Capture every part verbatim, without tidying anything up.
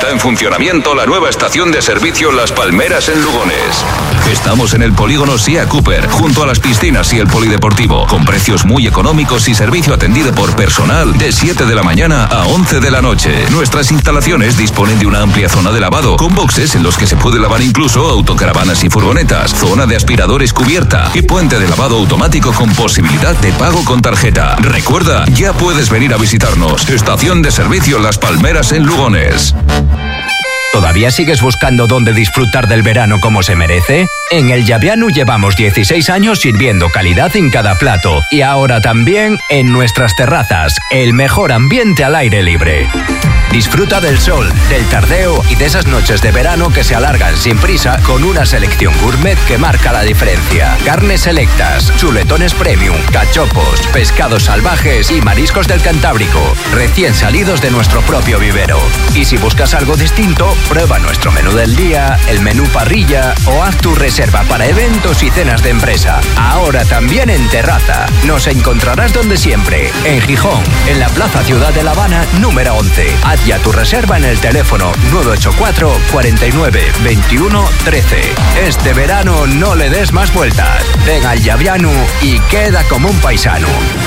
está en funcionamiento la nueva estación de servicio Las Palmeras en Lugones. Estamos en el polígono Sea Cooper, junto a las piscinas y el polideportivo, con precios muy económicos y servicio atendido por personal de siete de la mañana a once de la noche. Nuestras instalaciones disponen de una amplia zona de lavado, con boxes en los que se puede lavar incluso autocaravanas y furgonetas, zona de aspiradores cubierta y puente de lavado automático con posibilidad de pago con tarjeta. Recuerda, ya puedes venir a visitarnos. Estación de servicio Las Palmeras en Lugones. ¿Todavía sigues buscando dónde disfrutar del verano como se merece? En el Llaviano llevamos dieciséis años sirviendo calidad en cada plato y ahora también en nuestras terrazas, el mejor ambiente al aire libre. Disfruta del sol, del tardeo y de esas noches de verano que se alargan sin prisa con una selección gourmet que marca la diferencia. Carnes selectas, chuletones premium, cachopos, pescados salvajes y mariscos del Cantábrico, recién salidos de nuestro propio vivero. Y si buscas algo distinto, prueba nuestro menú del día, el menú parrilla o haz tu reserva para eventos y cenas de empresa. Ahora también en terraza. Nos encontrarás donde siempre, en Gijón, en la Plaza Ciudad de La Habana, número once. Haz ya tu reserva en el teléfono nueve ocho cuatro, cuarenta y nueve, veintiuno, trece. Este verano no le des más vueltas. Ven al Llaviano y queda como un paisano.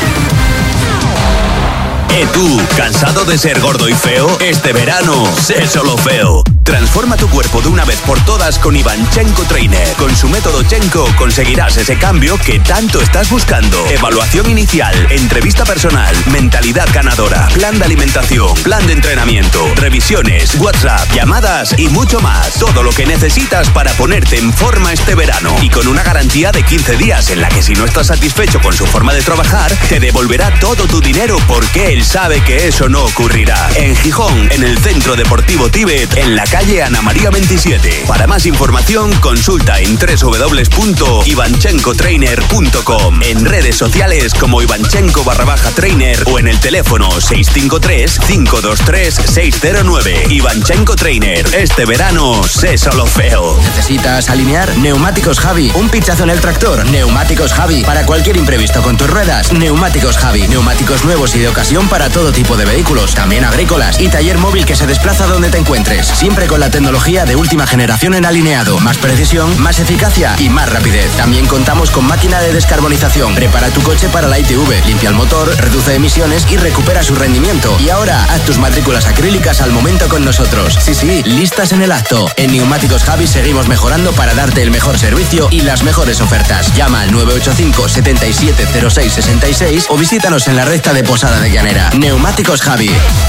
¿Eh tú, cansado de ser gordo y feo? Este verano, sé solo feo. Transforma tu cuerpo de una vez por todas con Ivanchenko Trainer. Con su método Chenko conseguirás ese cambio que tanto estás buscando. Evaluación inicial, entrevista personal, mentalidad ganadora, plan de alimentación, plan de entrenamiento, revisiones, WhatsApp, llamadas y mucho más. Todo lo que necesitas para ponerte en forma este verano. Y con una garantía de quince días en la que si no estás satisfecho con su forma de trabajar, te devolverá todo tu dinero porque él sabe que eso no ocurrirá. En Gijón, en el Centro Deportivo Tíbet, en la calle Ana María veintisiete. Para más información, consulta en doble u doble u doble u punto ivanchenko trainer punto com, en redes sociales como Ivanchenko barra baja trainer o en el teléfono seis cinco tres, cinco dos tres, seis cero nueve. Ivanchenko Trainer. Este verano, sé solo feo. ¿Necesitas alinear? Neumáticos Javi. Un pinchazo en el tractor. Neumáticos Javi. Para cualquier imprevisto con tus ruedas, Neumáticos Javi. Neumáticos nuevos y de ocasión para todo tipo de vehículos, también agrícolas, y taller móvil que se desplaza donde te encuentres. Siempre con la tecnología de última generación en alineado. Más precisión, más eficacia y más rapidez. También contamos con máquina de descarbonización. Prepara tu coche para la I T V. Limpia el motor, reduce emisiones y recupera su rendimiento. Y ahora, haz tus matrículas acrílicas al momento con nosotros. Sí, sí, listas en el acto. En Neumáticos Javi seguimos mejorando para darte el mejor servicio y las mejores ofertas. Llama al nueve ocho cinco, siete siete cero seis, seis seis o visítanos en la recta de Posada de Llanera. Neumáticos Javi.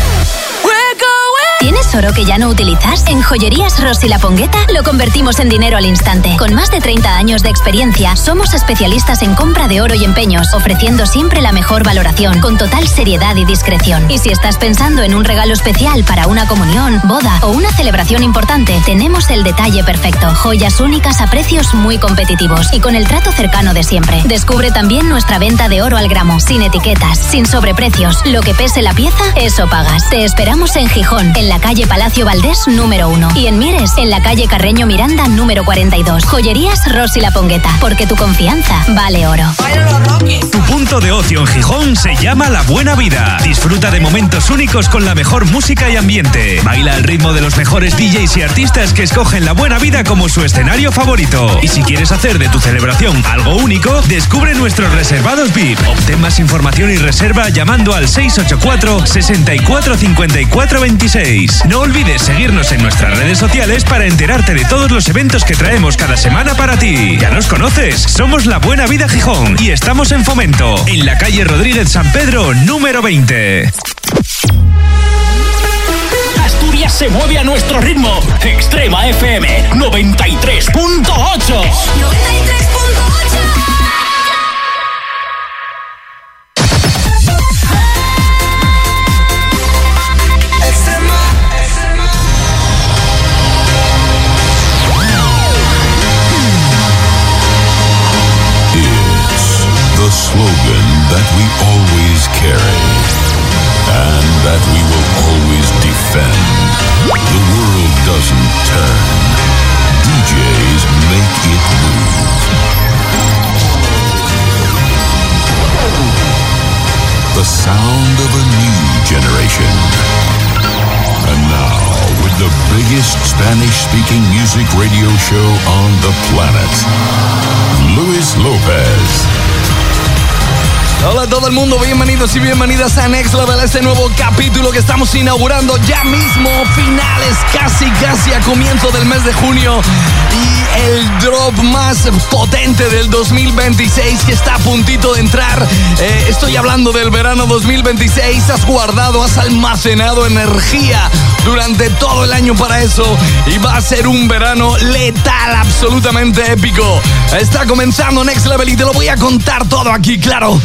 ¿Tienes oro que ya no utilizas? En Joyerías Rossi La Pongueta lo convertimos en dinero al instante. Con más de treinta años de experiencia, somos especialistas en compra de oro y empeños, ofreciendo siempre la mejor valoración, con total seriedad y discreción. Y si estás pensando en un regalo especial para una comunión, boda o una celebración importante, tenemos el detalle perfecto. Joyas únicas a precios muy competitivos y con el trato cercano de siempre. Descubre también nuestra venta de oro al gramo, sin etiquetas, sin sobreprecios. Lo que pese la pieza, eso pagas. Te esperamos en Gijón, en la calle Palacio Valdés número uno, y en Mieres, en la calle Carreño Miranda número cuarenta y dos. Joyerías Rossi La Pongueta, porque tu confianza vale oro. Tu punto de ocio en Gijón se llama La Buena Vida. Disfruta de momentos únicos con la mejor música y ambiente. Baila al ritmo de los mejores D Js y artistas que escogen La Buena Vida como su escenario favorito. Y si quieres hacer de tu celebración algo único, descubre nuestros reservados V I P. Obtén más información y reserva llamando al seis ocho cuatro, seis cuatro, cinco cuatro dos seis. No olvides seguirnos en nuestras redes sociales para enterarte de todos los eventos que traemos cada semana para ti. Ya nos conoces, somos La Buena Vida Gijón y estamos en Fomento, en la calle Rodríguez San Pedro, número veinte. Asturias se mueve a nuestro ritmo. Extrema F M noventa y tres punto ocho. noventa y tres punto ocho. The slogan that we always carry and that we will always defend. The world doesn't turn. D Js make it move. biggest Spanish-speaking music radio show on the planet. Luis Lopez. Hola a todo el mundo, bienvenidos y bienvenidas a Next Level, este nuevo capítulo que estamos inaugurando ya mismo, finales casi casi a comienzo del mes de junio, y el drop más potente del dos mil veintiséis que está a puntito de entrar. Eh, estoy hablando del verano dos mil veintiséis, has guardado, has almacenado energía durante todo el año para eso y va a ser un verano letal, absolutamente épico. Está comenzando Next Level y te lo voy a contar todo aquí, claro.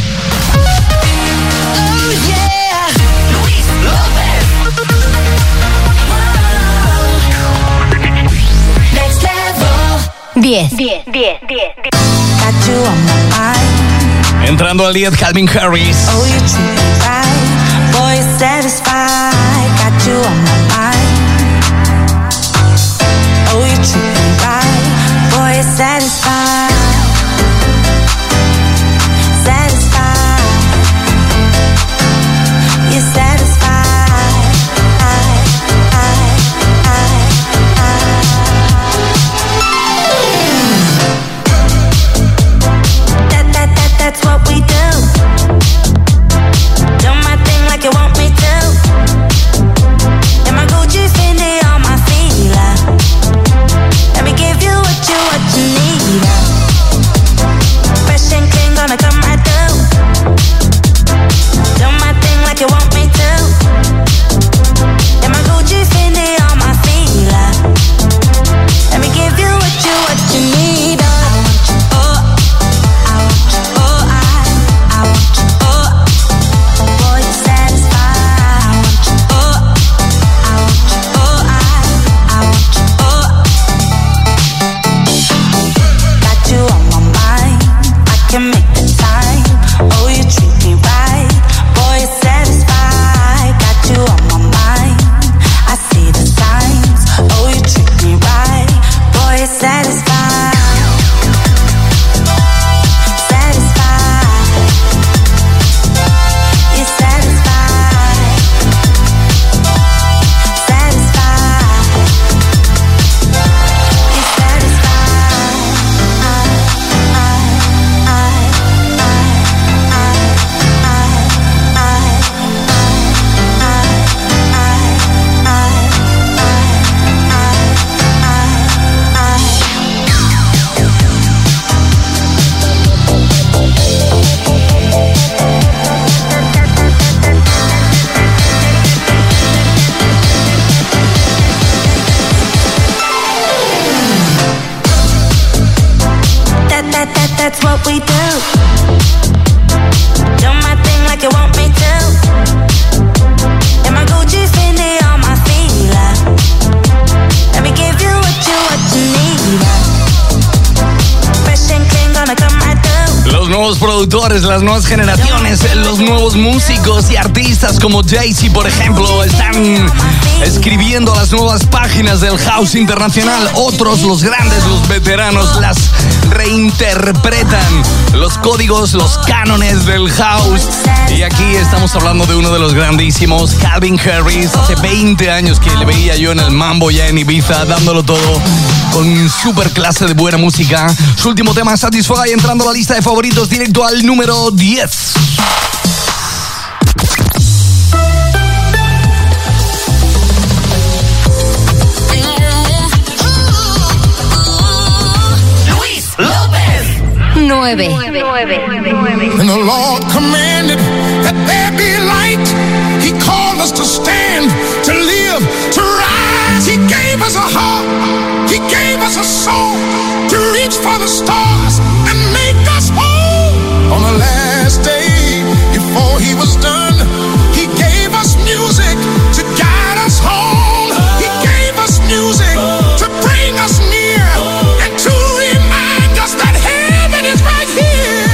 diez, diez, diez, diez. Entrando al diez, Calvin Harris. Oh, you treat me right, boy, you're satisfied. Got you on my mind. Oh, you treat me right, boy, you're satisfied. Satisfied. You're satisfied. I, I, I, that, that, that, that's what we do. Do my thing like you want me to. And my Gucci Fendi on my feet. Let me give you what you, what you need. Fresh and clean, gonna come right through. Do my thing like you want me to. And my Gucci Fendi on my feet. Let me give you what you, what you need. Oh, I want you, oh, I, I want you, oh. Boy, you're satisfied. I want you, oh, I want you, oh, I, I want you, oh. Got you on my mind, I can make the time. Oh, you treat me right, boy, you're satisfied. Got you on my mind, I see the signs. Oh, you treat me right, boy, you're satisfied. Satisfied. You're satisfied. Satisfied. You're satisfied. I, I, I, That, that, that, that's what we do. Do my thing like you want me to. And my Gucci Fendi on my feet. Let me give you what you, what you need. Fresh and clean, gonna come right through. Los nuevos productores, las nuevas generaciones, los nuevos músicos y artistas como Jay-Z, por ejemplo, están escribiendo las nuevas páginas del house internacional. Otros, los grandes, los veteranos, las reinterpretan, los códigos, los cánones del house. Y aquí estamos hablando de uno de los grandísimos, Calvin Harris. Hace veinte años que le veía yo en el Mambo, ya en Ibiza, dándolo todo con super clase de buena música. Su último tema, Satisfy, entrando a la lista de favoritos directo al número diez. nueve. And the Lord commanded that there be light. He called us to stand, to live, to rise. He gave us a heart. He gave us a soul to reach for the stars and make us whole. On the last day, before he was done, he gave us music to guide us home. He gave us music to bring us near and to remind us that heaven is right here.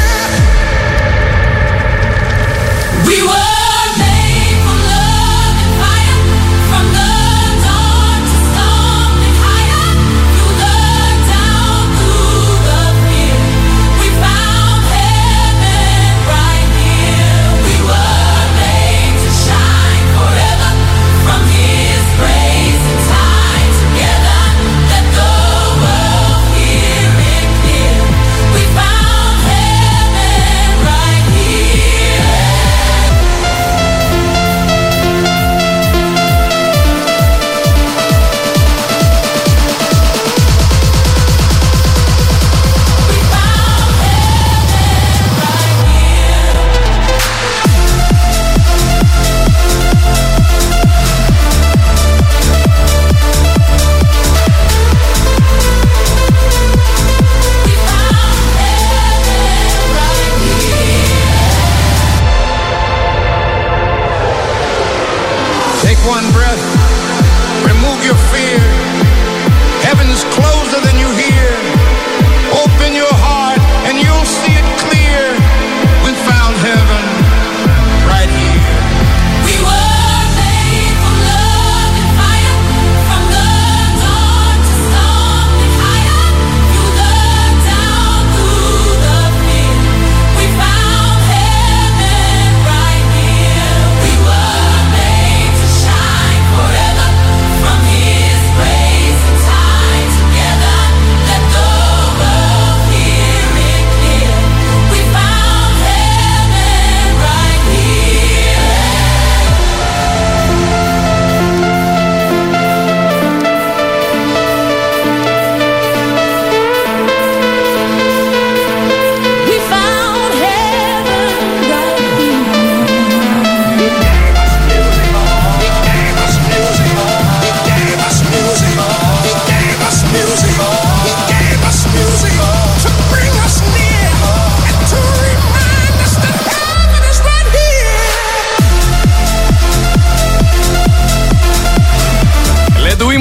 We were made from love and fire, from the dawn to something higher, through the down, through the fear. We found heaven right here. We were made to shine forever, from His grace and time to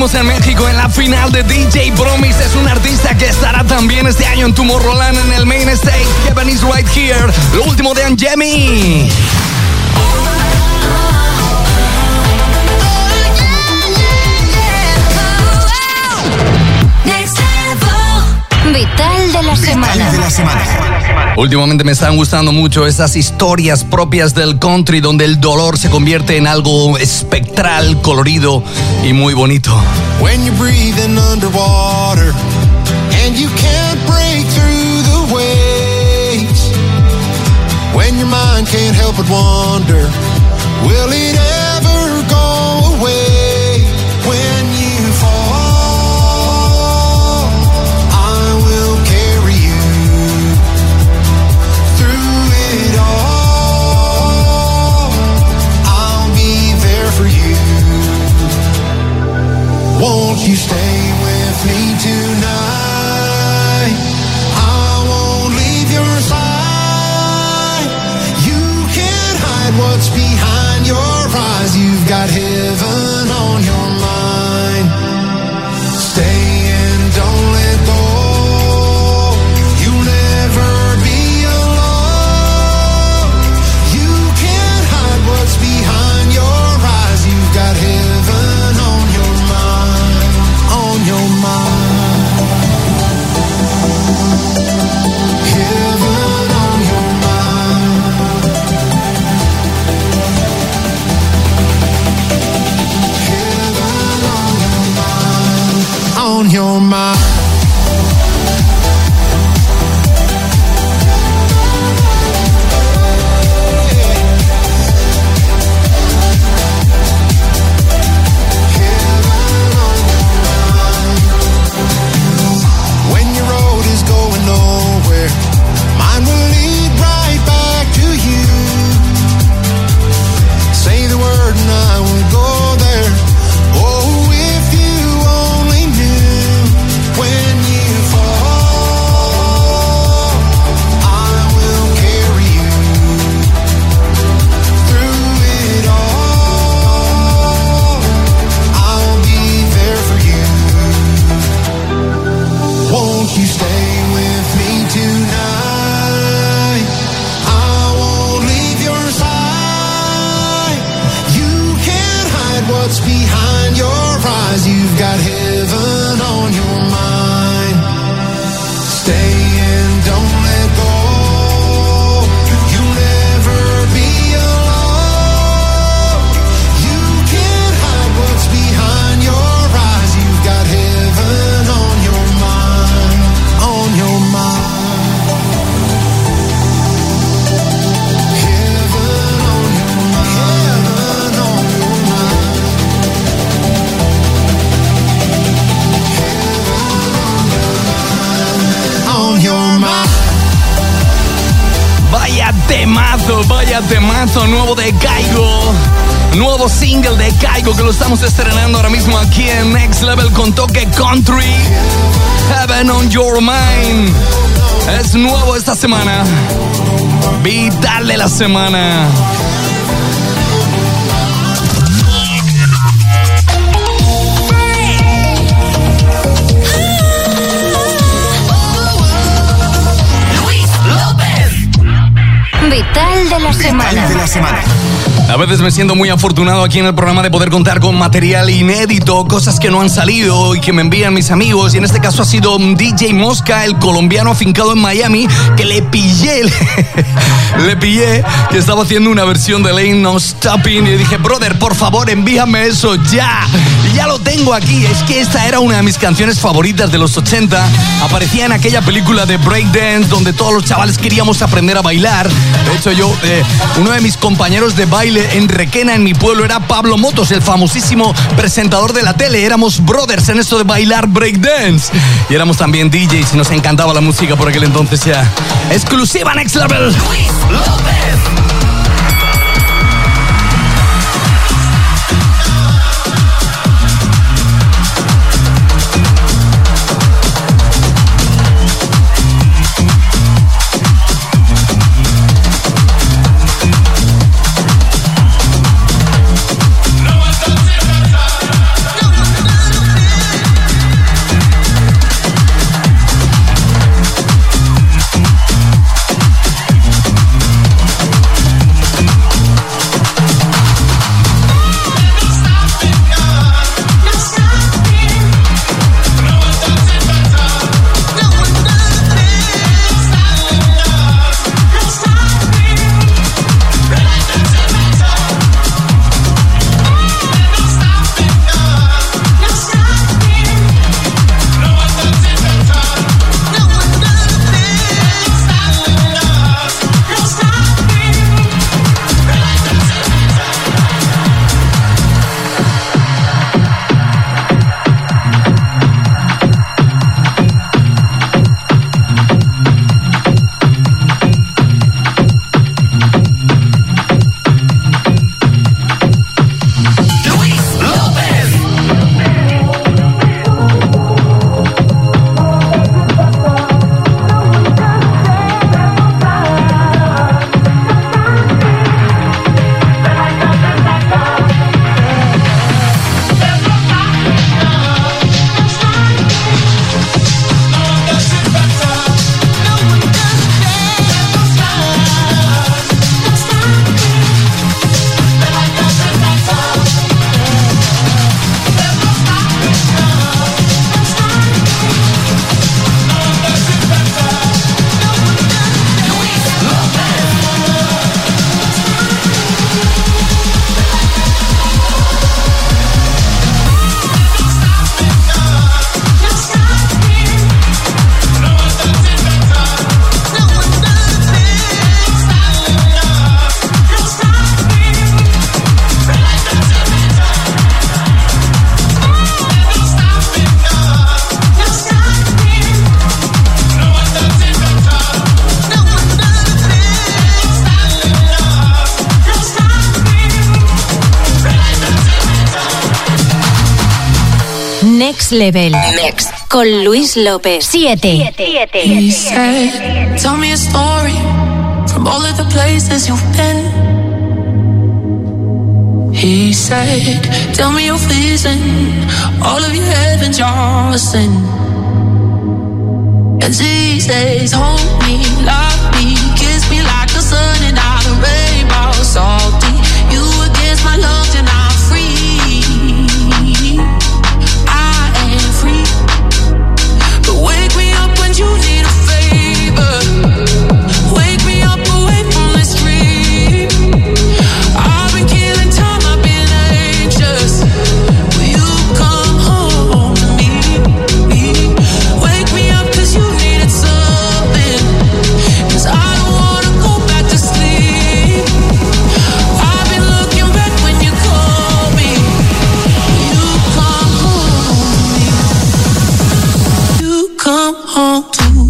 estuvimos en México en la final de D J Promise. Es un artista que estará también este año en Tomorrowland en el Main Stage. Kevin is right here. Lo último de Angemi. Vital de la semana. de la semana. Últimamente me están gustando mucho esas historias propias del country donde el dolor se convierte en algo espectral, colorido y muy bonito. When you're breathing underwater and you can't break through the waves, when your mind can't help but wonder, will it ever go away? When you fall, won't you stay with me tonight? I won't leave your side. You can't hide what's behind your eyes. You've got heaven on your mind. Stay and don't let go. You'll never be alone. You can't hide what's behind your eyes. You've got heaven on your mind. On your mind. Heaven on your mind. Heaven on your mind. On your mind. Vaya temazo nuevo de Kygo. Nuevo single de Kygo que lo estamos estrenando ahora mismo aquí en Next Level con toque country. Heaven on Your Mind. Es nuevo esta semana. Vital de la semana. Vital de la semana. de la semana. A veces me siento muy afortunado aquí en el programa de poder contar con material inédito, cosas que no han salido y que me envían mis amigos. Y en este caso ha sido D J Mosca, el colombiano afincado en Miami, que le pillé, le pillé que estaba haciendo una versión de Lane No Stopping. Y le dije, brother, por favor, envíame eso ya. Y ya lo tengo aquí. Es que esta era una de mis canciones favoritas de los ochenta. Aparecía en aquella película de Breakdance donde todos los chavales queríamos aprender a bailar. De hecho, yo, eh, uno de mis compañeros de baile en Requena, en mi pueblo, era Pablo Motos, el famosísimo presentador de la tele. Éramos brothers en esto de bailar breakdance. Y éramos también D Js y nos encantaba la música por aquel entonces ya. Exclusiva Next Level. Luis López. Next Level. Next. Con Luis López. Siete. He said, tell me a story from all of the places you've been. He said, tell me your vision, all of your heavens you're sin. And he says, hold me, love me, kiss me like the sun and all the rainbow, salty. You against my lungs and I'm free. I am free. But wake me up when you need a favor. Wake me up away from this dream. I've been killing time, I've been anxious. Will you come home to me? Wake me up cause you needed something. Cause I don't wanna go back to sleep. I've been looking back when you call me. Will you come home to me? You come home to me.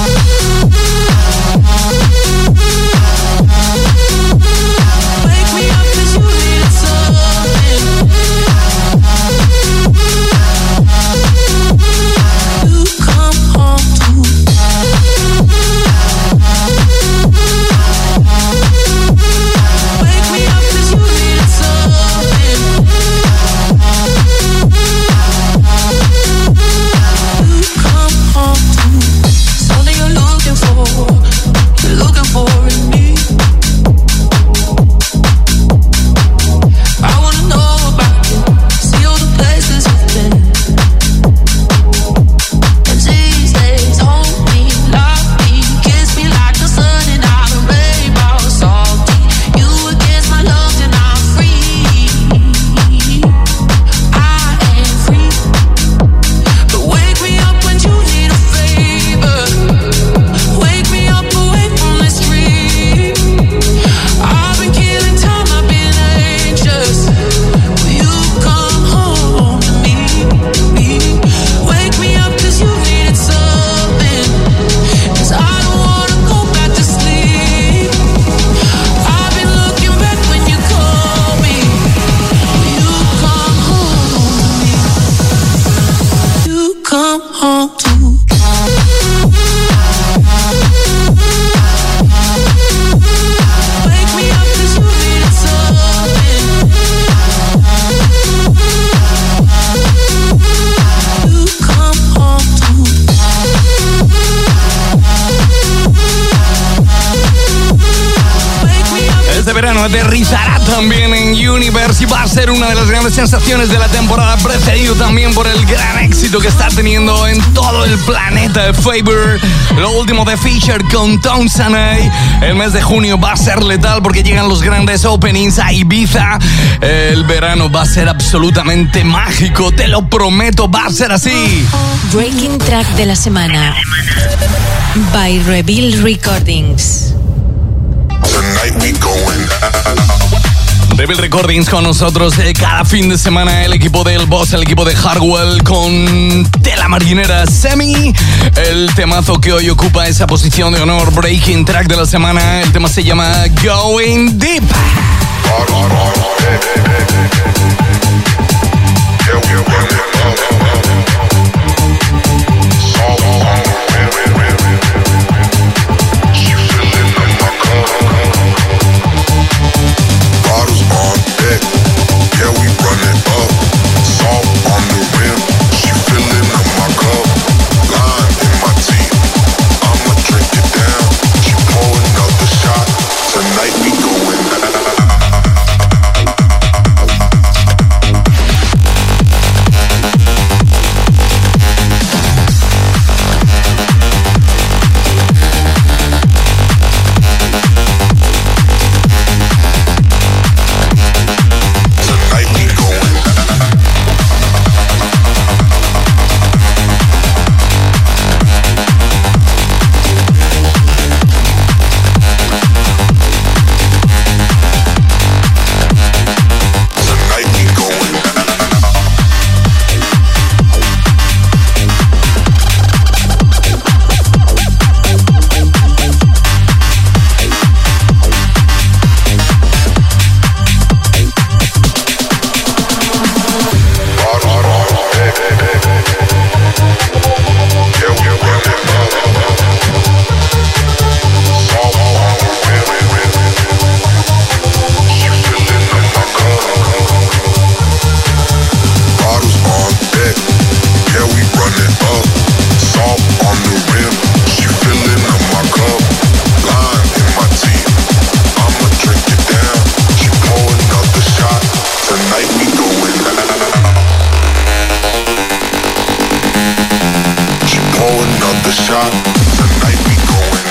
Wake me up cause you needed something. You come home to me. Wake me up cause you needed something. You come home to me. Something you're looking for, you're looking for in me. I wanna know about you, see all the places you've been. And these days, hold me, love me, kiss me like the sun and all the rainbow, salty. You against my lungs and I'm free. I am free. But wake me up when you need a favor. Wake me up away from this dream. I've been killing time, I've been anxious. Will you come home to me? Wake me up cause you needed something. Cause I don't wanna go back to sleep. I've been looking back when you call me. Will you come home to me? You come home to me. Wake me up cause you needed something. You come home to me. Wake me up. Este verano aterrizará también en Universe y va a ser una de las grandes sensaciones de la temporada, precedido también por el gran éxito que está teniendo en todo el planeta. Favor, lo último de Fisher con Tom Sanay. El mes de junio va a ser letal porque llegan los grandes openings a Ibiza. El verano va a ser absolutamente mágico, te lo prometo, va a ser así. Breaking Track de la semana. By Reveal Recordings. Tonight we going Rebel Recordings con nosotros eh, cada fin de semana. El equipo del Boss, el equipo de Hardwell con Tela Marinera Semi. El temazo que hoy ocupa esa posición de honor, Breaking Track de la semana. El tema se llama Going Deep. shot. Tonight we going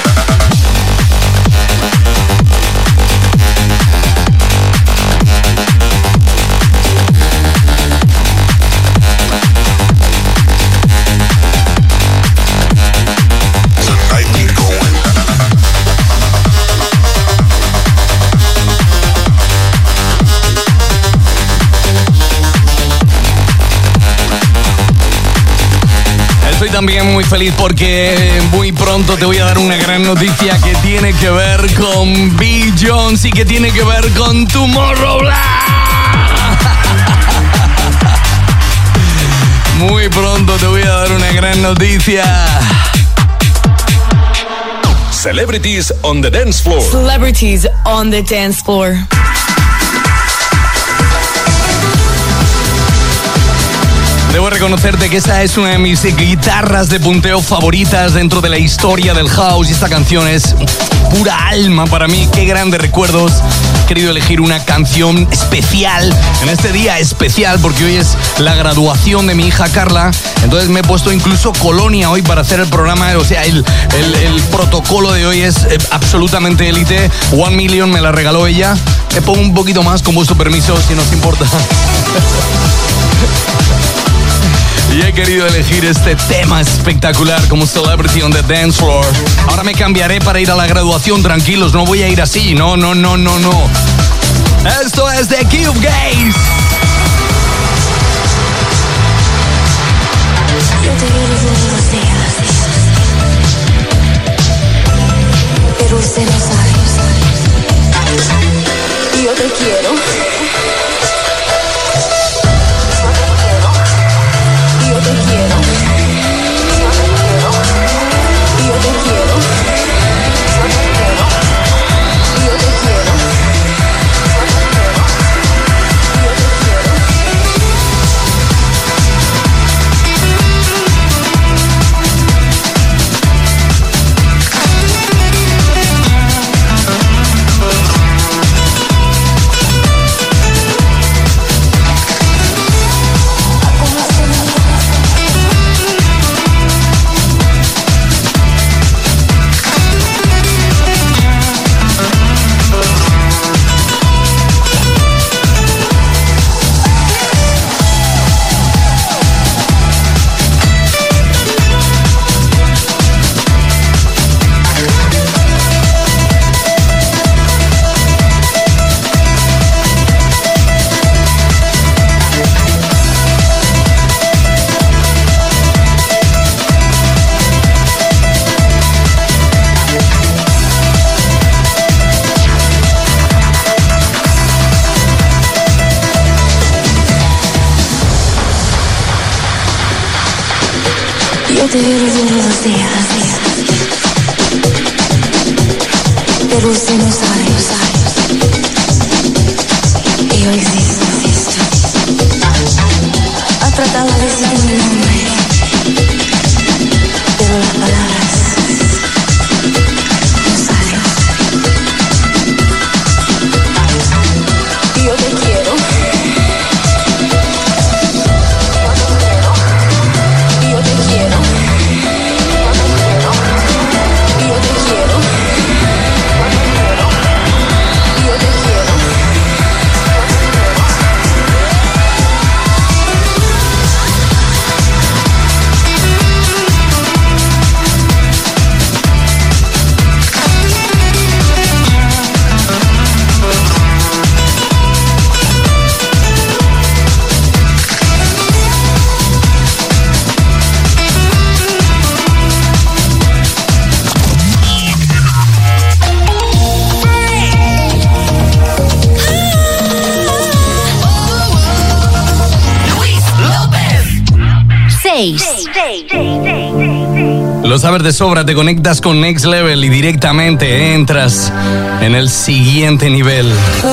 Estoy también muy feliz porque muy pronto te voy a dar una gran noticia que tiene que ver con Bill Jones y que tiene que ver con Tomorrowland. Muy pronto te voy a dar una gran noticia. Celebrities on the dance floor. Celebrities on the dance floor. Debo reconocerte que esta es una de mis guitarras de punteo favoritas dentro de la historia del house y esta canción es pura alma para mí. Qué grandes recuerdos. He querido elegir una canción especial en este día especial porque hoy es la graduación de mi hija Carla. Entonces me he puesto incluso colonia hoy para hacer el programa. O sea, el, el, el protocolo de hoy es absolutamente élite. One Million me la regaló ella. Me pongo un poquito más con vuestro permiso si nos importa. Y he querido elegir este tema espectacular como Celebrity on the Dance Floor. Ahora me cambiaré para ir a la graduación, tranquilos, no voy a ir así, no, no, no, no, no. Esto es de Cube Gaze. Yo te quiero todos los días, pero usted no sabe. Y yo te quiero. Yo te quiero, yo te quiero, yo te quiero, yo te quiero, yo te quiero. Yo te quiero todos los días, pero usted no sabe, no sabe. Y yo existo, existo. Ha tratado de decir mi nombre, pero las palabras no salen. Y yo te quiero. Lo sabes de sobra, te conectas con Next Level y directamente entras en el siguiente nivel.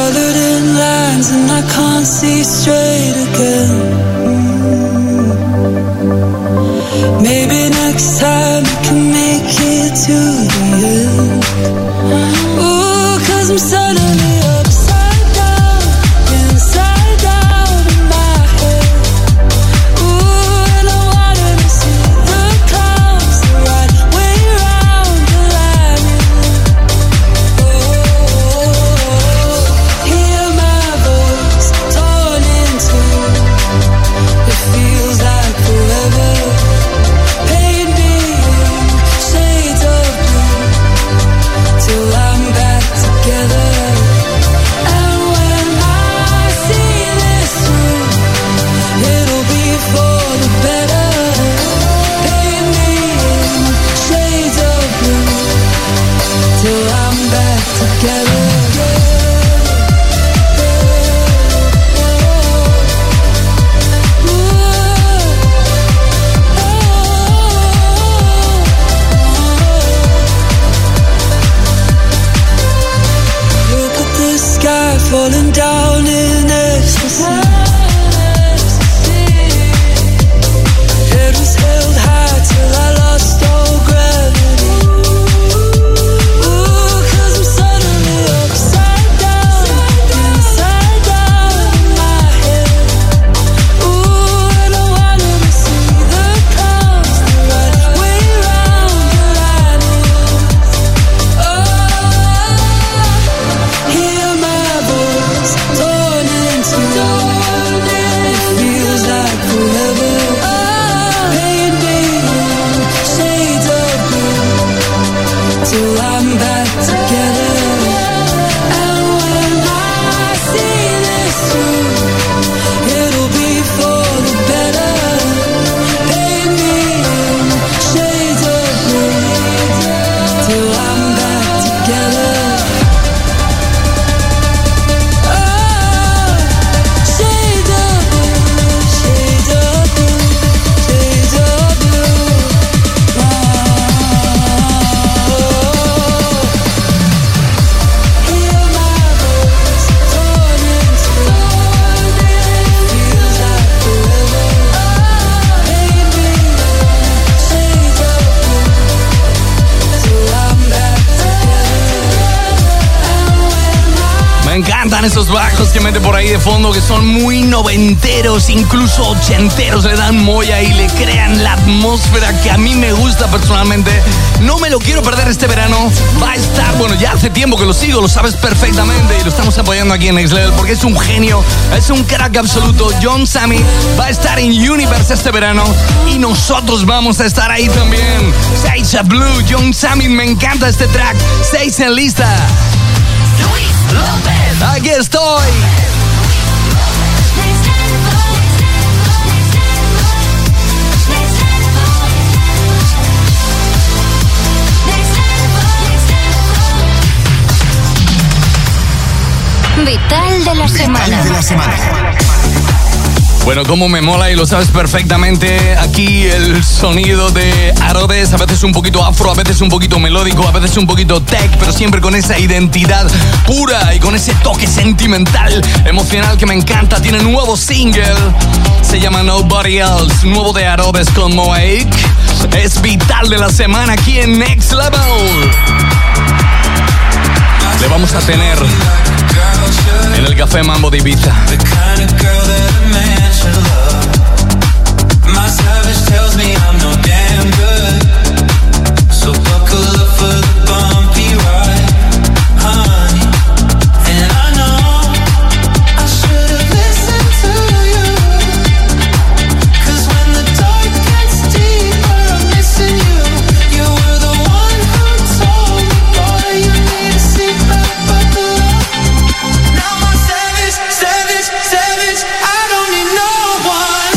Maybe next time we can make it to the end. Ooh, 'cause I'm suddenly upside down, inside out in my head. Ooh, and I wanted to see the clouds right where encantan esos bajos que mete por ahí de fondo, que son muy noventeros, incluso ochenteros. Le dan molla y le crean la atmósfera que a mí me gusta personalmente. No me lo quiero perder este verano. Va a estar, bueno, ya hace tiempo que lo sigo, lo sabes perfectamente, y lo estamos apoyando aquí en Next Level porque es un genio, es un crack absoluto. John Sammy va a estar en Universe este verano y nosotros vamos a estar ahí también. Sage Blue, John Sammy, me encanta este track. Seis en lista. Luis López. Aquí estoy. Vital de la semana. de la semana. Bueno, como me mola y lo sabes perfectamente, aquí el sonido de Arodes, a veces un poquito afro, a veces un poquito melódico, a veces un poquito tech, pero siempre con esa identidad pura y con ese toque sentimental, emocional que me encanta. Tiene nuevo single, se llama Nobody Else, nuevo de Arodes con Moaik. Es Vital de la semana aquí en Next Level. Le vamos a tener en el Café Mambo de Ibiza. My savage tells me I'm no damn good. So buckle up for the bumpy ride, honey. And I know I should have listened to you. Cause when the dark gets deeper, I'm missing you. You were the one who told me, boy, you need a seatbelt buckle up. Now I'm savage, savage, savage. I don't need no one.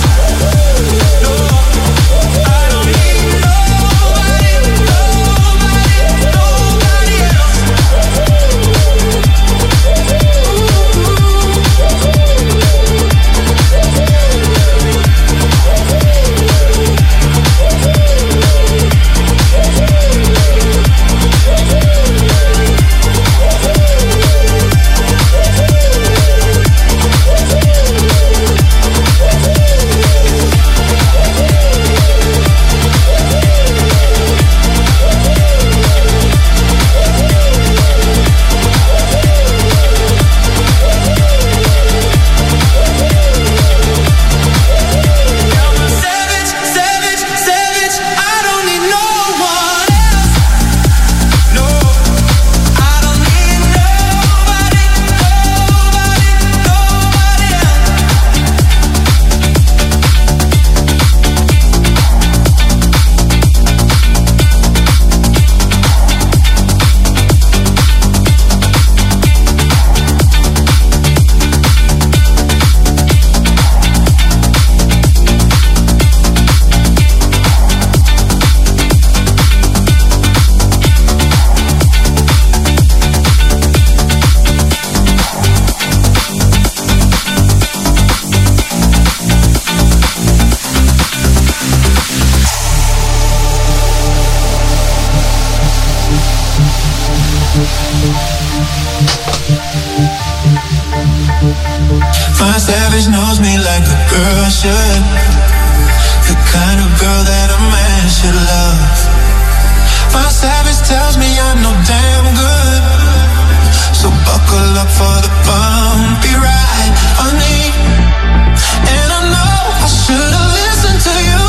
My savage knows me like a girl should. The kind of girl that a man should love. My savage tells me I'm no damn good. So buckle up for the bumpy ride, honey. And I know I should have listened to you.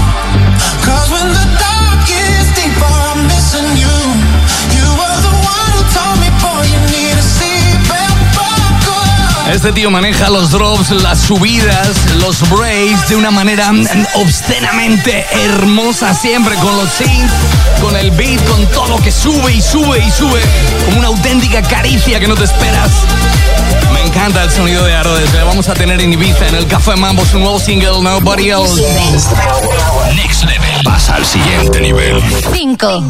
Cause when the dark gets deeper, I'm missing you. You were the one who told me, boy, you need a seatbelt buckle up. Este tío maneja los drops, las subidas, los breaks de una manera obscenamente hermosa, siempre con los synths, con el beat, con todo que sube y sube y sube, como una auténtica caricia que no te esperas. Me encanta el sonido de Arodes. Le vamos a tener en Ibiza, en el Café Mambo, su nuevo single Nobody Else. Next Level. Pasa al siguiente nivel. Cinco.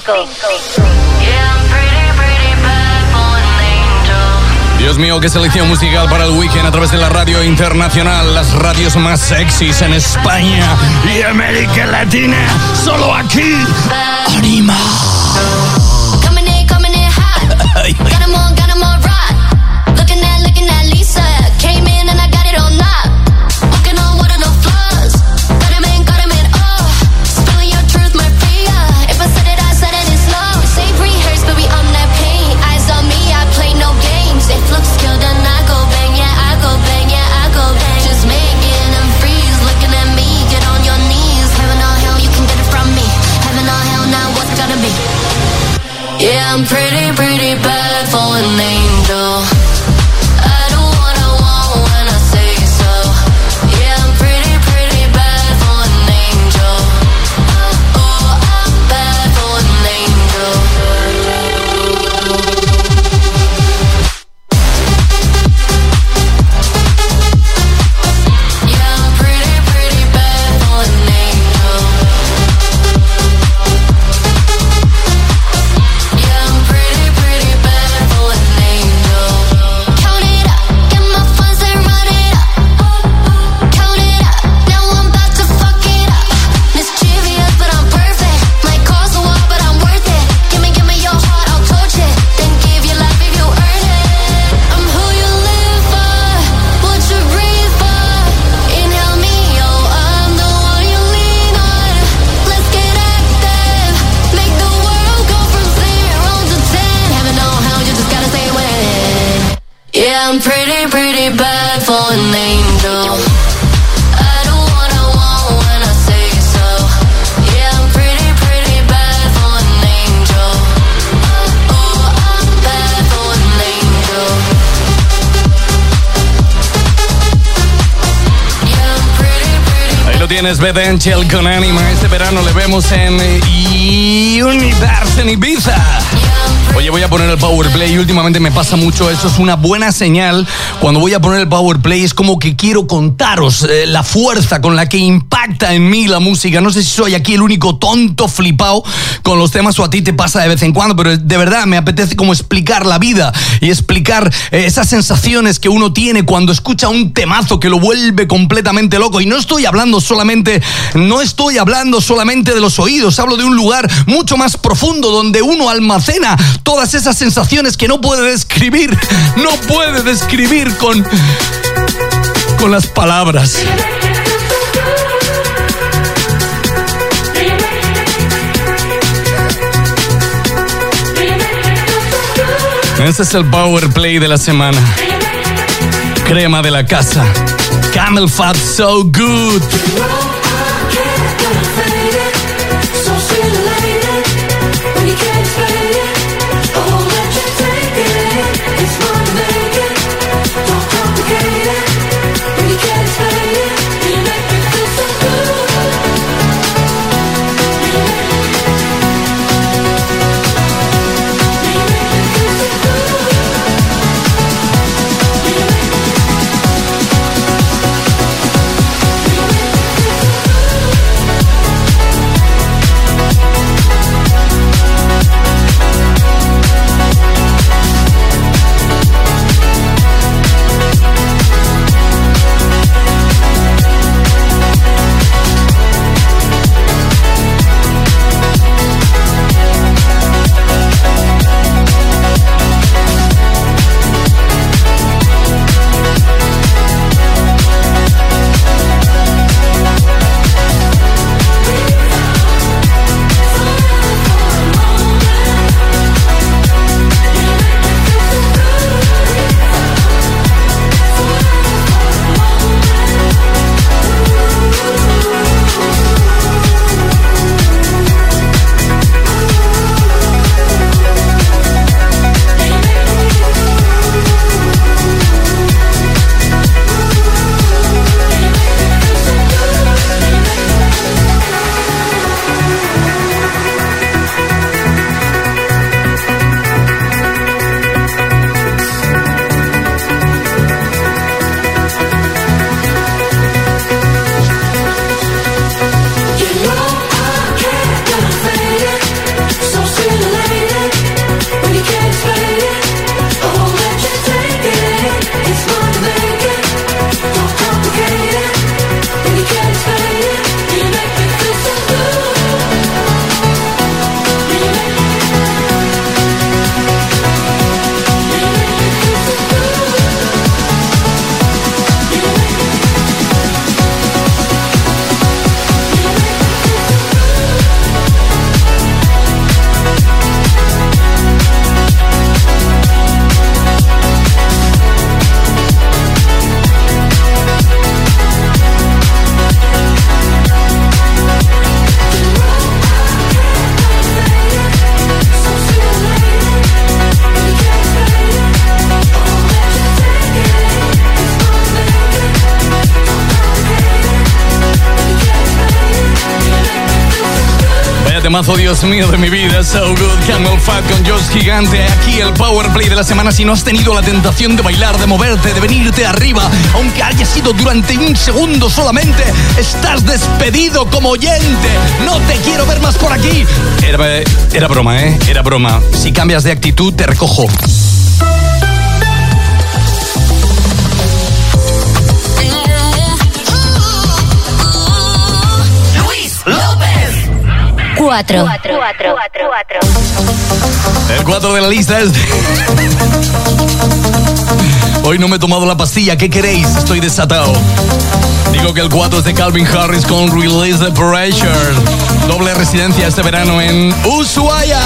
Dios mío, qué selección musical para el weekend a través de la radio internacional, las radios más sexys en España y América Latina. Solo aquí, Anima. Coming in, coming in hot. Got 'em on, got 'em on rock. Looking at, looking at Lisa. Came in and I got it on lock. Walking on water, no flaws. Got 'em in, got 'em in, oh. Spilling your truth, Maria. If I said it, I said it in slow. Save rehearse, but we own that pain. Eyes on me, I play no games. It looks Yeah, I'm pretty, pretty bad for an angel. I do what I want when I say so. Yeah, I'm pretty, pretty bad for an angel. Oh, oh, I'm bad for an angel. Yeah, I'm pretty, pretty bad for an angel. Yeah, I'm pretty, pretty bad for an angel. Count it up, get my funds and run it up. Count it up, now I'm about to fuck it up. Mischievous, but I'm perfect. Might cost a while, but I'm worth it. Give me, give me your heart, I'll torch it. Then give you life if you earn it. I'm who you live for, what you breathe for. Inhale me, oh, I'm the one you lean on. Let's get active, make the world go from zero to ten. Heaven know how, you just gotta say when. Yeah, I'm pretty, pretty bad for an angel. I do what I want when I say so. Yeah, I'm pretty, pretty bad for an angel. Oh, oh, I'm bad for an angel. Yeah, I'm pretty, pretty. Ahí lo tienes, Beth Angel con Anima. Este verano le vemos en eh, Universe en Ibiza. Oye, voy a poner el Power Play y últimamente me pasa mucho eso. Es una buena señal. Cuando voy a poner el Power Play es como que quiero contaros eh, la fuerza con la que impacta en mí la música. No sé si soy aquí el único tonto flipado con los temas o a ti te pasa de vez en cuando, pero de verdad me apetece como explicar la vida y explicar eh, esas sensaciones que uno tiene cuando escucha un temazo que lo vuelve completamente loco. Y no estoy hablando solamente, no estoy hablando solamente de los oídos. Hablo de un lugar mucho más profundo donde uno almacena todas esas sensaciones que no puede describir, no puede describir con, con las palabras. Ese es el Power Play de la semana. Crema de la casa. Camel Fat So Good. temazo, Dios mío de mi vida, So Good, Camel Fat con Josh Gigante. Aquí el Power Play de la semana. Si no has tenido la tentación de bailar, de moverte, de venirte arriba, aunque haya sido durante un segundo solamente, estás despedido como oyente. No te quiero ver más por aquí. Era, era broma, ¿eh? Era broma. Si cambias de actitud, te recojo. Cuatro. Cuatro, cuatro, cuatro. El cuatro de la lista es... Hoy no me he tomado la pastilla, ¿qué queréis? Estoy desatado. Digo que el cuatro es de Calvin Harris con Release the Pressure. Doble residencia este verano en Ushuaia.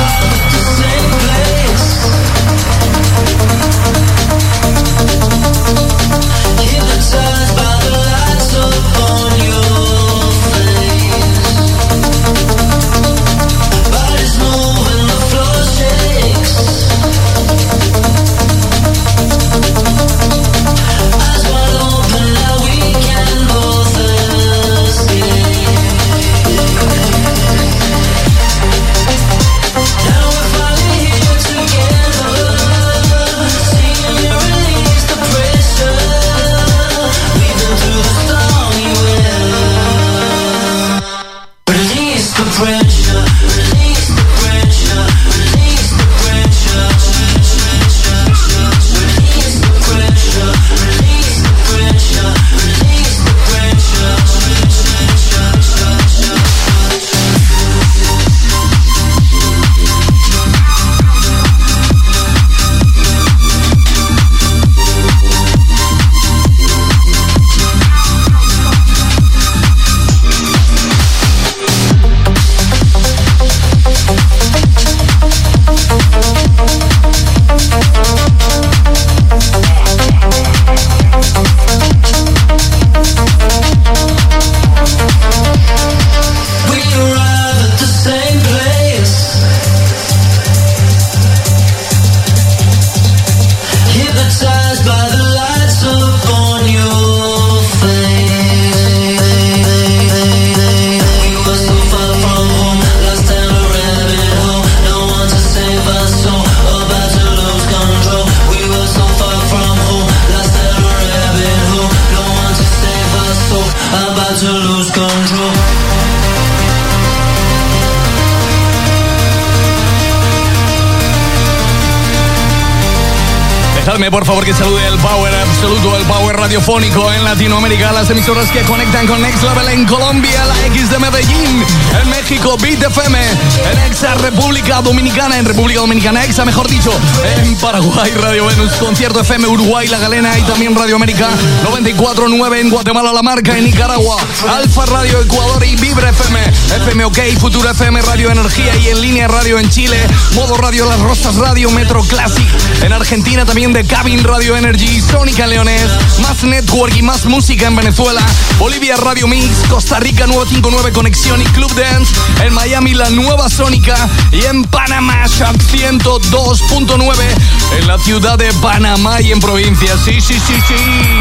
Dejadme por favor que salude el Power absoluto, el Power radiofónico en Latinoamérica, las emisoras que conectan con Next Level en Colombia, la X de Medellín, en México, Beat F M, en Exa República Dominicana, en República Dominicana, Exa mejor dicho, en Paraguay, Radio Venus, Concierto F M, Uruguay, La Galena y también Radio América, noventa y cuatro punto nueve en Guatemala, La Marca, en Nicaragua, Alfa Radio Ecuador y Vibra F M, F M OK, Futuro F M, Radio Energía y En Línea Radio en Chile, Modo Radio Las Rosas Radio, Metro Classic, en Argentina también de Cabin Radio Energy, Sónica Leones, más Network y más música en Venezuela, Bolivia Radio Mix, Costa Rica nueve cinco nueve Conexión y Club Dance, en Miami la nueva Sónica y en Panamá Shock ciento dos punto nueve en la ciudad de Panamá y en provincia. Sí, sí, sí, sí.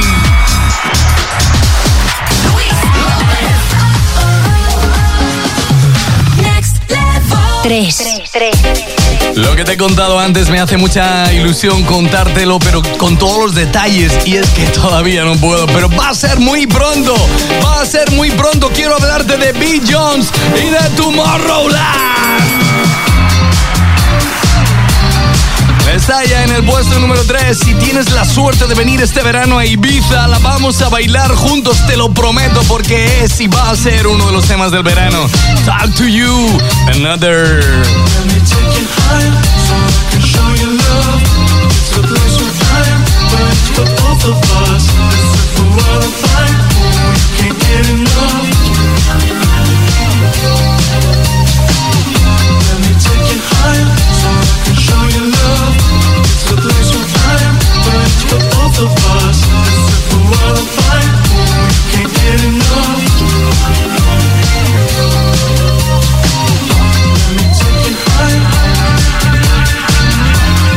Tres. Lo que te he contado antes me hace mucha ilusión contártelo, pero con todos los detalles, y es que todavía no puedo, pero va a ser muy pronto, va a ser muy pronto. Quiero hablarte de Bill Jones y de Tomorrowland. Está ya en el puesto número tres. Si tienes la suerte de venir este verano a Ibiza, la vamos a bailar juntos, te lo prometo, porque es y va a ser uno de los temas del verano. Talk to You, Another. Let me take you higher, so I can show you love. It's a place where time burns for both of us. This is the world of fire, we can't get enough. Let me take you higher, so I can show you love. It's a place where time burns for both of us. This is the world of fire, we can't get enough. Let me take you higher.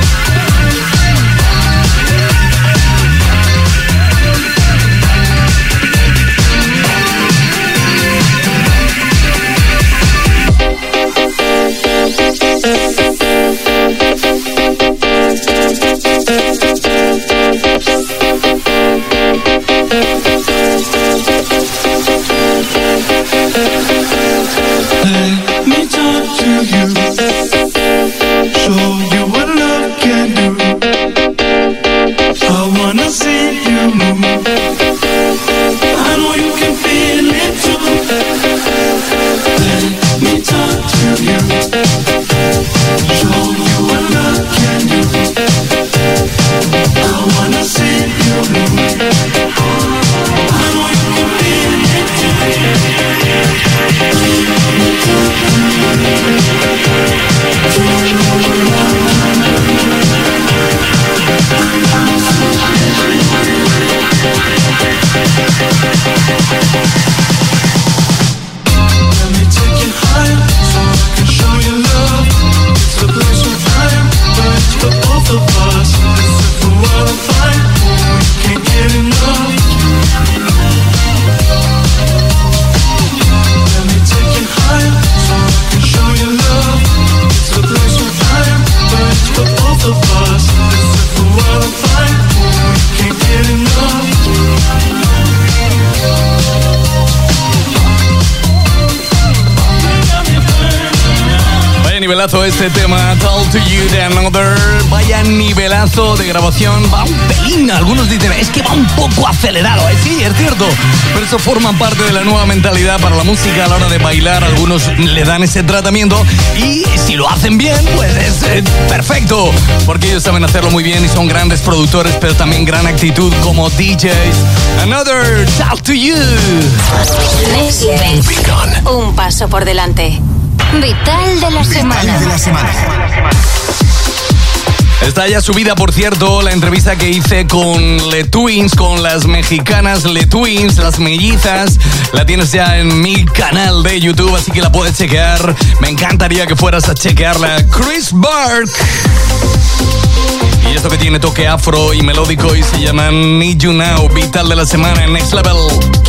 nivelazo este tema, Talk to You de Another. Vaya nivelazo de grabación, va un pelín. Algunos dicen, es que va un poco acelerado. Eh, sí, es cierto, pero eso forma parte de la nueva mentalidad para la música a la hora de bailar. Algunos le dan ese tratamiento y si lo hacen bien, pues es eh, perfecto, porque ellos saben hacerlo muy bien y son grandes productores, pero también gran actitud como D Js. Another, Talk to You. Un paso por delante. Vital de la semana. Vital de la semana. Está ya subida, por cierto, la entrevista que hice con Le Twins, con las mexicanas Le Twins, las mellizas. La tienes ya en mi canal de YouTube, así que la puedes chequear. Me encantaría que fueras a chequearla. Chris Burke. Y esto que tiene toque afro y melódico y se llama Need You Now. Vital de la semana en Next Level.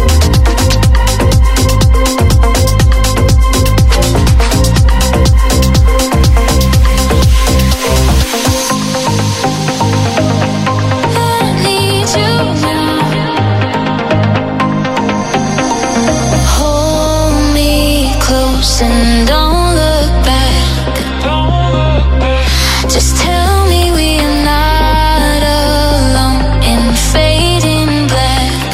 And don't look back. Just tell me we are not alone in fading black.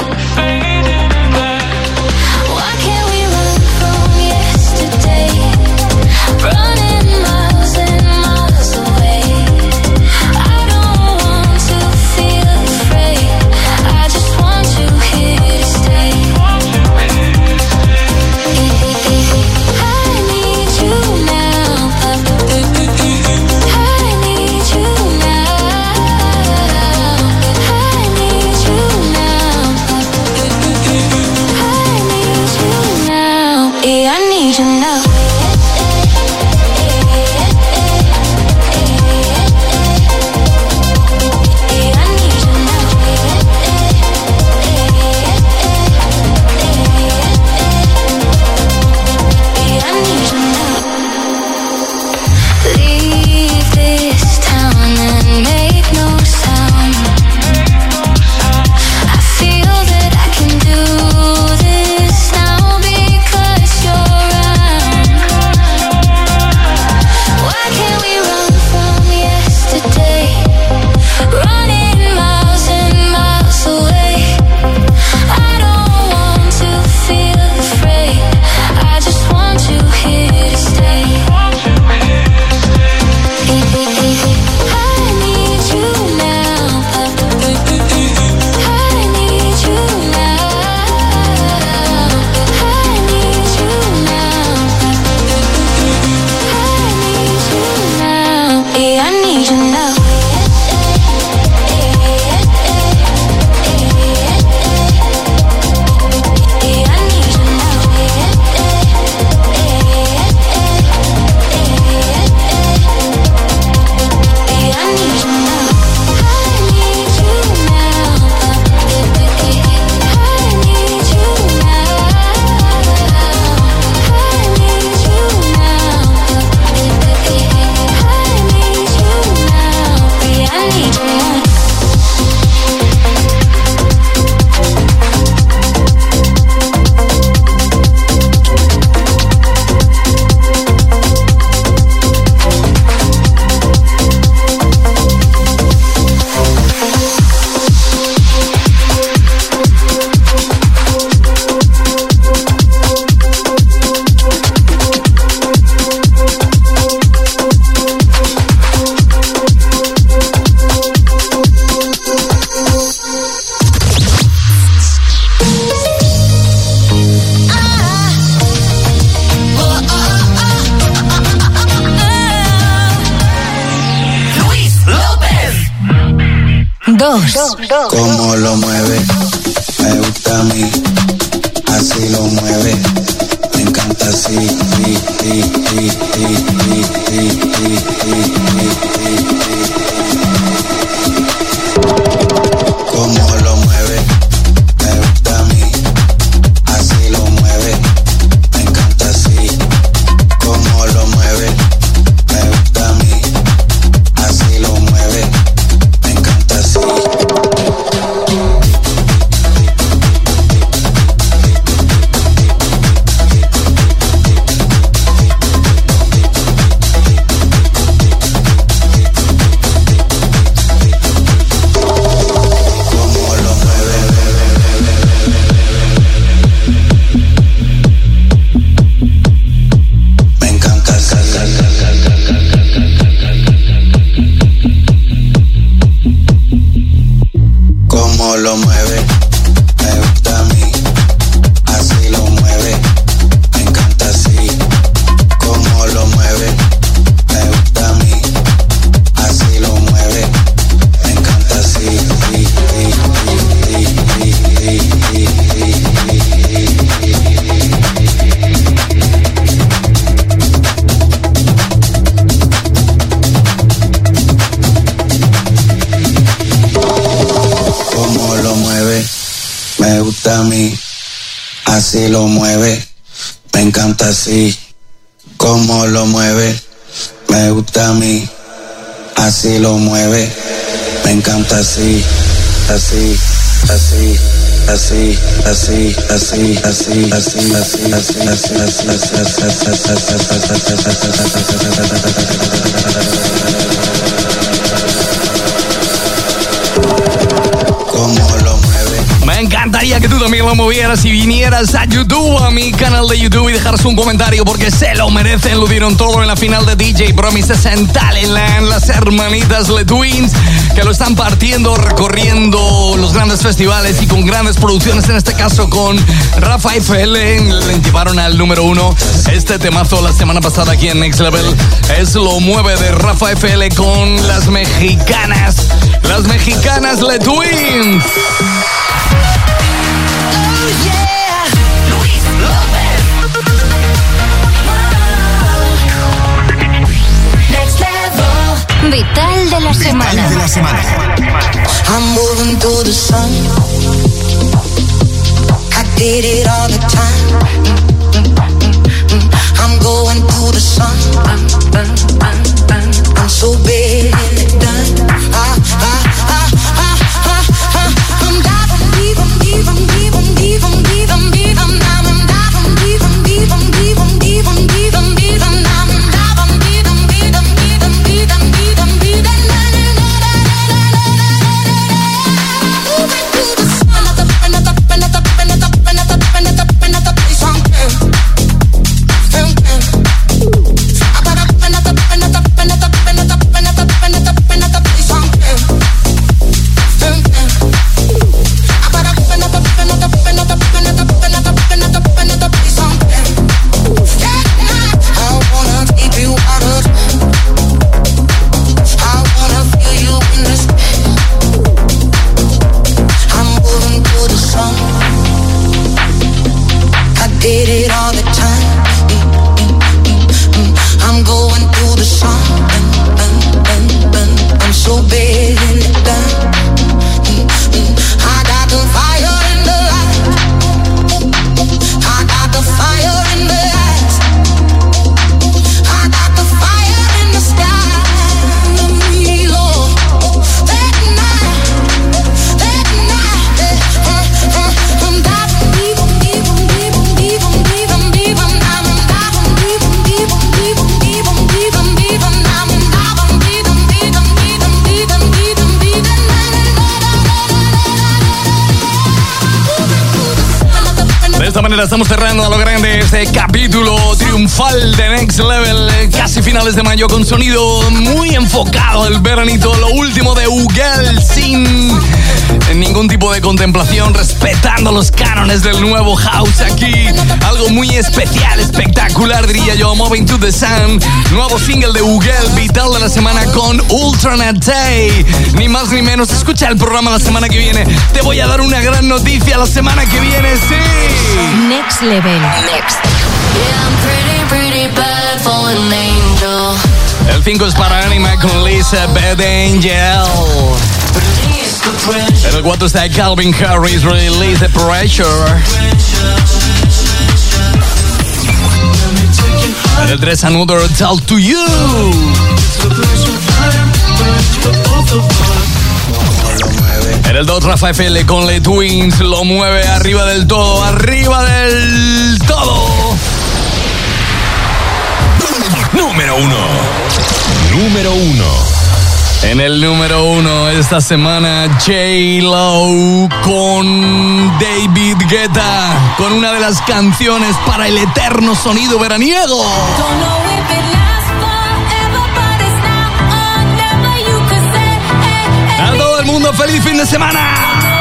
Why can't we run from yesterday? Running miles and miles away. I don't want to feel afraid. I just want you here to stay. Cómo lo mueve, me gusta a mí, así lo mueve, me encanta así, sí, sí, sí, sí, sí, sí, sí, sí, cómo lo mueve, me gusta a mí, así lo mueve, me encanta así, cómo lo mueve, me gusta a mí, así lo mueve, me encanta así. así lo mueve, me encanta así, como lo mueve, me gusta a mí, así lo mueve, me encanta así, así, así, así, así, así, así, así, así, así, así, así, como lo mueve. Me encantaría que tú también lo movieras y vinieras a YouTube, a mi canal de YouTube, y dejaras un comentario porque se lo merecen. Lo dieron todo en la final de D J Promises en Talentland. Las hermanitas Le Twins, que lo están partiendo, recorriendo los grandes festivales y con grandes producciones. En este caso con Rafa F L, le llevaron al número uno. Este temazo la semana pasada aquí en Next Level es Lo Mueve de Rafa F L con las mexicanas. Las mexicanas Le Twins. Vital de la semana. Vital de la semana. I'm moving through the sun. I did it all the time. I'm going through the sun. I'm so big and done. I, I, I, I, I, I, I'm diving deep, I'm deep, I'm deep, I'm deep, I'm deep, I'm deep, I'm down, I'm diving deep, I'm deep, I'm deep, I'm deep, I'm deep, I'm deep, I'm down, I'm diving deep, I'm deep, I'm deep, I'm deep, I'm deep, I'm deep, I'm did it all the time. I'm going through the sun. I'm so big and done. I got the fire in the light. I got the fire in the eyes. I got the fire in the sky. Oh, that night, that night, I'm diving deep, deep, deep, deep. De esta manera estamos cerrando a lo grande este capítulo triunfal de Next Level, casi finales de mayo, con sonido muy enfocado al veranito. Lo último de Ugel, sin ningún tipo de contemplación, respetando los cánones del nuevo house aquí. Algo muy especial, espectacular, diría yo. Moving to the Sun, nuevo single de Ugel, vital de la semana con Ultranate Day. Ni más ni menos. Escucha el programa la semana que viene. Te voy a dar una gran noticia la semana que viene, sí. Next Level. Next. Yeah, I'm pretty, pretty bad for an angel. El cinco es para Anima con Lisa Bad Angel. En el cuatro está Calvin Harris, Release the Pressure. En el tres, Another Talk to You. En el dos, Rafa F L con Le Twins, Lo Mueve, arriba del todo, arriba del todo. Número uno. Número uno. En el número uno esta semana, J-Lo con David Guetta, con una de las canciones para el eterno sonido veraniego. A todo el mundo, feliz fin de semana.